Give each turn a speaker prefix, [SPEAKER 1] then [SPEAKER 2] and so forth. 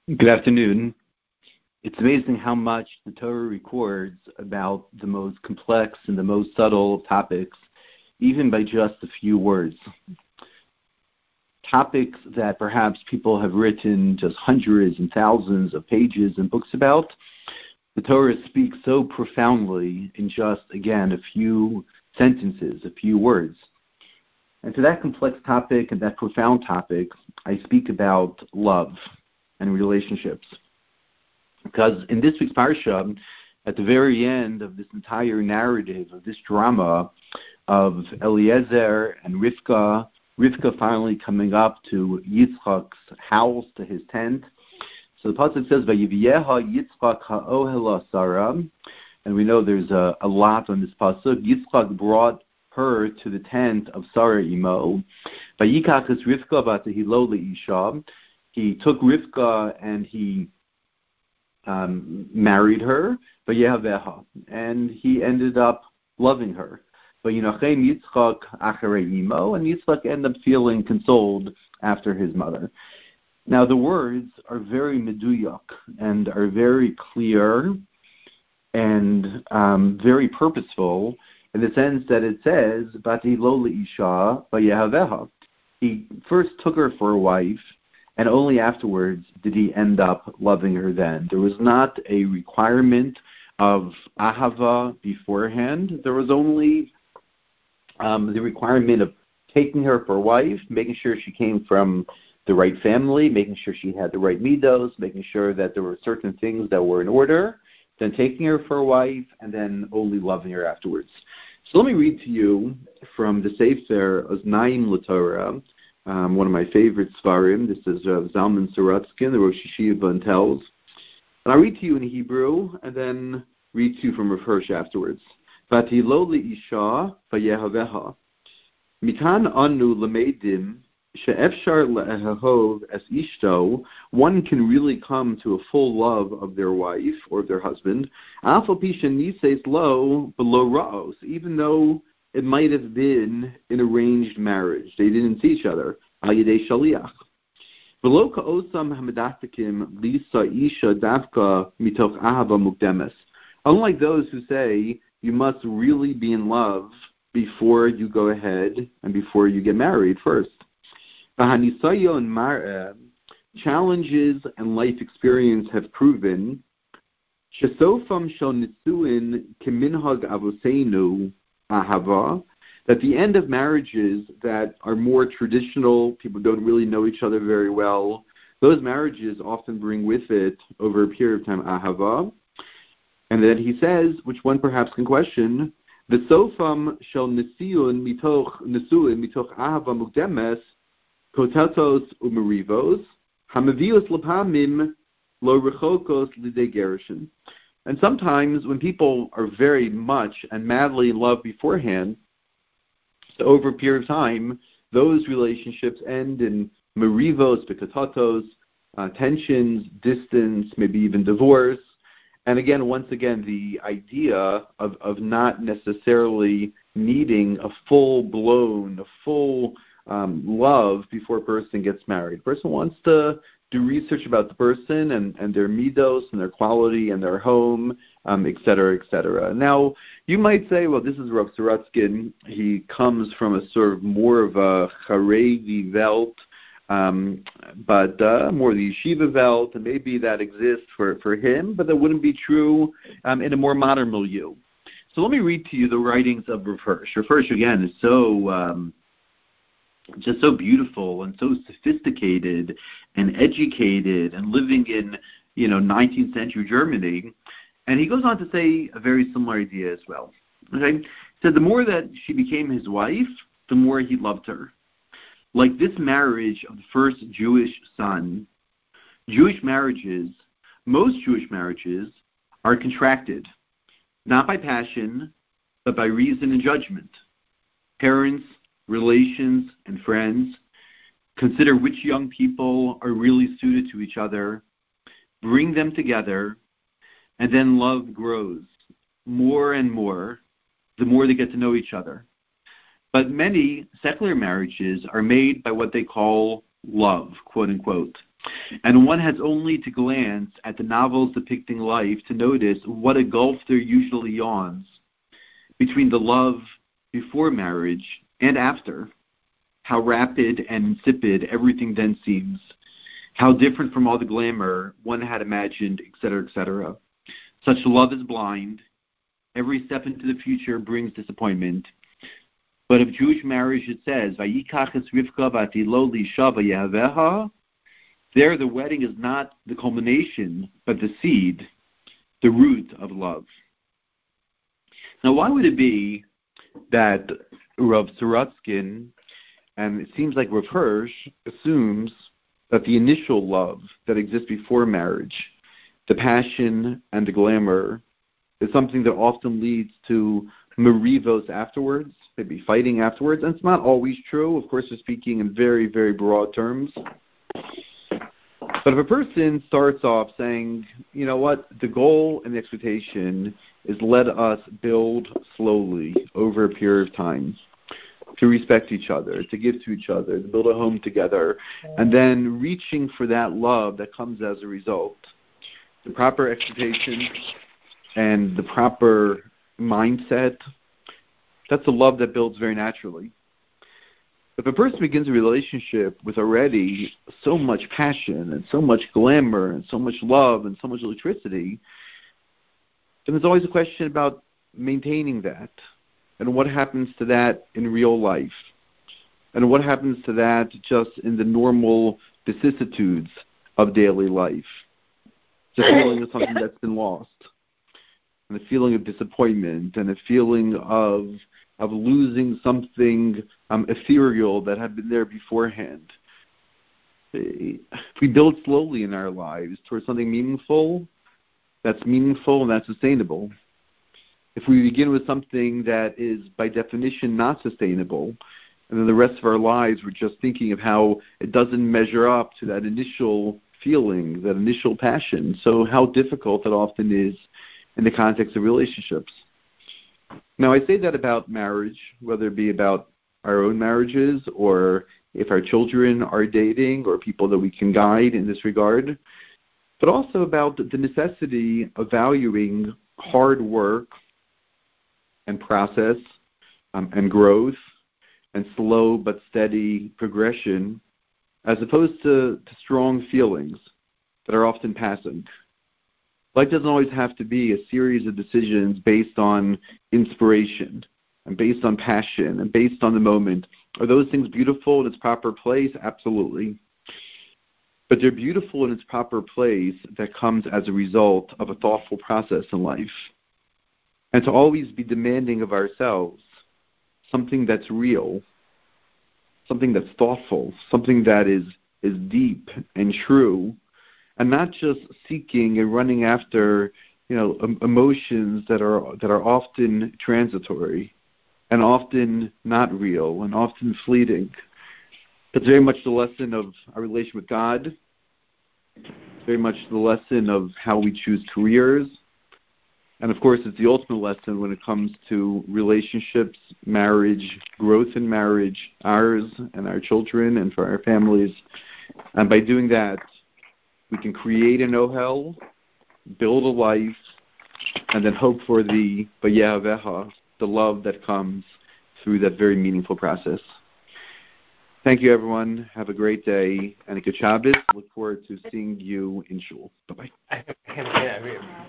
[SPEAKER 1] Good afternoon. It's amazing how much the Torah records about the most complex and the most subtle topics, even by just a few words. Topics that perhaps people have written just hundreds and thousands of pages and books about. The Torah speaks so profoundly in just, again, a few sentences, a few words. And to that complex topic and that profound topic, I speak about love and relationships. Because in this week's parsha, at the very end of this entire narrative, of this drama of Eliezer and Rivka finally coming up to Yitzchak's house, to his tent. So the pasuk says, "Vayivyeha Yitzchak ha'ohel Sarah," and we know there's a lot on this pasuk. Yitzchak brought her to the tent of Sarah imo. Vayikach es Rivka vatehilo leisha. He took Rivka and he married her, and he ended up loving her. Vayinachem Yitzchak acharei imo, and Yitzchak ended up feeling consoled after his mother. Now the words are very meduyak and are very clear and very purposeful in the sense that it says, "Batihilo leisha vayehaveha." He first took her for a wife, and only afterwards did he end up loving her then. There was not a requirement of ahava beforehand. There was only the requirement of taking her for a wife, making sure she came from the right family, making sure she had the right midos, making sure that there were certain things that were in order, then taking her for a wife, and then only loving her afterwards. So let me read to you from the Sefer Oznaim L'Torah, one of my favorite Svarim. This is Zalman Sorotzkin, the Rosh Yeshiva in Telz. And I'll read to you in Hebrew, and then read to you from Rav Hirsch afterwards. Vatihilo leisha vayehaveha. Mikan anu lemedim she'efshar le'ehov es ishto. One can really come to a full love of their wife or their husband. Afal pisha nises lo below raos, even though it might have been an arranged marriage. They didn't see each other. Al yedei shaliach. V'lo ka'osam hamadafikim lisa isha davka mitoch ahava mukdemes. Unlike those who say you must really be in love before you go ahead and before you get married first. V'hanisayon mar'eh, challenges and life experience have proven shesofam shel nisuin keminhag avoseinu ahava, that the end of marriages that are more traditional, people don't really know each other very well, those marriages often bring with it, over a period of time, ahava. And then he says, which one perhaps can question, the sofam shel nisuin mitoch ahava mukdemes kotatos umerivos hamavios lapamim lo rechokos lidei gerushin. And sometimes when people are very much and madly in love beforehand, so over a period of time, those relationships end in merivos, pikatatos, tensions, distance, maybe even divorce. And again, once again, the idea of not necessarily needing a full-blown, love before a person gets married. The person wants to do research about the person and their midos and their quality and their home, et cetera, et cetera. Now, you might say, well, this is Rav Sorotzkin. He comes from a sort of more of a Haredi Welt, but more the Yeshiva Welt, and maybe that exists for him, but that wouldn't be true in a more modern milieu. So let me read to you the writings of Rav Hirsch. Rav Hirsch, again, is just so beautiful and so sophisticated and educated and living in, 19th century Germany. And he goes on to say a very similar idea as well. Okay? He said the more that she became his wife, the more he loved her. Like this marriage of the first Jewish son, most Jewish marriages are contracted, not by passion, but by reason and judgment. Parents, relations, and friends consider which young people are really suited to each other, bring them together, and then love grows more and more the more they get to know each other. But many secular marriages are made by what they call love, quote unquote. And one has only to glance at the novels depicting life to notice what a gulf there usually yawns between the love before marriage and after, how rapid and insipid everything then seems, how different from all the glamour one had imagined, etc., etc. Such love is blind. Every step into the future brings disappointment. But of Jewish marriage it says, Vayikach es Rivka v'atilo l'isha v'yahaveha. There the wedding is not the culmination, but the seed, the root of love. Now why would it be that Rav Sorotzkin, and it seems like Rav Hirsch, assumes that the initial love that exists before marriage, the passion and the glamour, is something that often leads to merivos afterwards, maybe fighting afterwards. And it's not always true. Of course, we're speaking in very, very broad terms. But if a person starts off saying, you know what, the goal and the expectation is let us build slowly over a period of time, to respect each other, to give to each other, to build a home together, and then reaching for that love that comes as a result, the proper expectation and the proper mindset, that's a love that builds very naturally. If a person begins a relationship with already so much passion and so much glamour and so much love and so much electricity, then there's always a question about maintaining that. And what happens to that in real life? And what happens to that just in the normal vicissitudes of daily life? The feeling of something that's been lost, and the feeling of disappointment, and the feeling of losing something ethereal that had been there beforehand. If we build slowly in our lives towards something meaningful and that's sustainable. If we begin with something that is by definition not sustainable, and then the rest of our lives we're just thinking of how it doesn't measure up to that initial feeling, that initial passion, so how difficult it often is in the context of relationships. Now, I say that about marriage, whether it be about our own marriages or if our children are dating or people that we can guide in this regard, but also about the necessity of valuing hard work and process and growth and slow but steady progression as opposed to strong feelings that are often passing. Life doesn't always have to be a series of decisions based on inspiration and based on passion and based on the moment. Are those things beautiful in its proper place? Absolutely. But they're beautiful in its proper place that comes as a result of a thoughtful process in life. And to always be demanding of ourselves something that's real, something that's thoughtful, something that is deep and true, and not just seeking and running after, emotions that are often transitory and often not real and often fleeting. It's very much the lesson of our relation with God. It's very much the lesson of how we choose careers. And of course, it's the ultimate lesson when it comes to relationships, marriage, growth in marriage, ours and our children and for our families. And by doing that, we can create an ohel, build a life, and then hope for the vayehaveha, the love that comes through that very meaningful process. Thank you, everyone. Have a great day and a good Shabbos. Look forward to seeing you in shul. Bye-bye.